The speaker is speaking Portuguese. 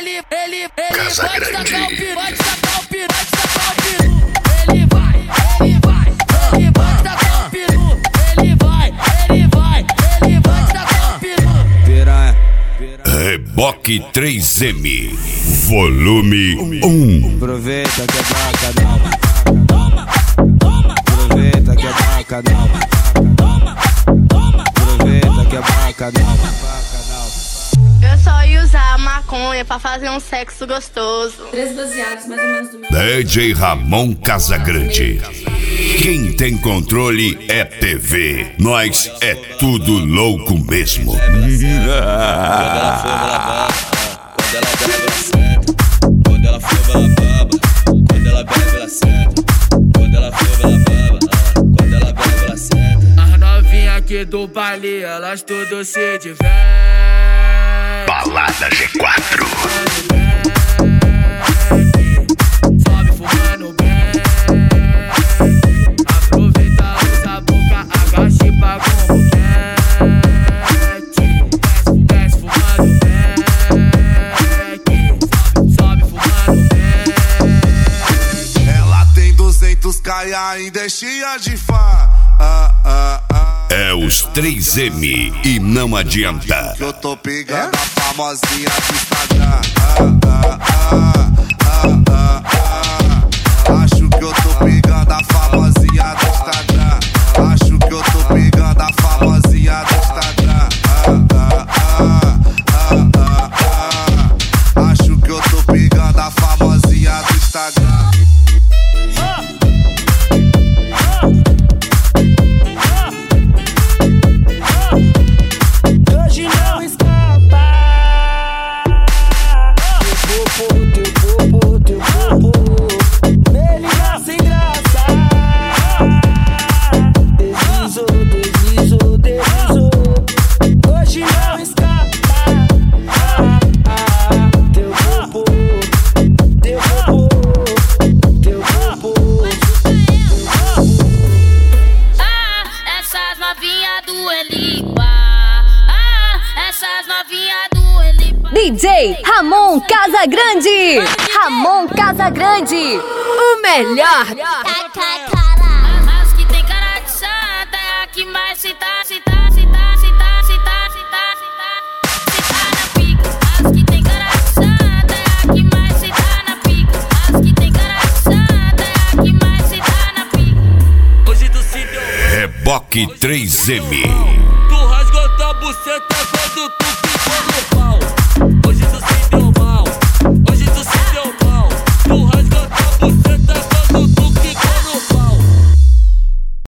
ele Casa pode Grande. tacar o peru, pode tacar o peru, pode tacar o peru. Ele vai, pode tacar o peru. Ele vai tacar o peru. Piranha. Reboque 3M, volume 1. Aproveita que é bacana. Aproveita que é bacana. Aproveita que é bacana. Eu só ia usar maconha pra fazer um sexo gostoso. 3 baseados, mais ou menos do meu. DJ Ramon Casagrande. Quem tem controle é TV. Nós é tudo louco mesmo. Quando ela for, ela baba. Quando ela bebe, ela senta. Quando ela for, ela baba. Quando ela bebe, ela senta. As novinhas aqui do baile, elas tudo se divertem. Balada G4. Sobe fumando bem. Aproveita, usa a boca, agacha e paga um boquete. Desce fumando bem. Sobe fumando bem. Ela tem 200k e ainda é cheia de fã. É os 3M e não adianta. Que eu tô pegando a famosinha do Instagram. Acho que eu tô pegando a famosinha do Instagram. Acho que eu tô pegando a famosinha do Instagram. Acho que eu tô pegando a famosinha do Instagram. Hoje não escapa. Teu corpo, melhor sem graça. Deslizou. Hoje não escapa. Teu corpo. Essas novinhas do Elipa. Essas novinhas do Elipa. DJ Ramon Casagrande. Ramon Casagrande, o melhor. As que tem cara de santa é a que mais se tá na pica. As que tem cara de santa é a que mais se tá na pica. As que tem cara de santa é a que mais se tá na pica. Hoje tu se deu. Reboque 3M. Tu rasgou tua buceta quando tu ficou no pau.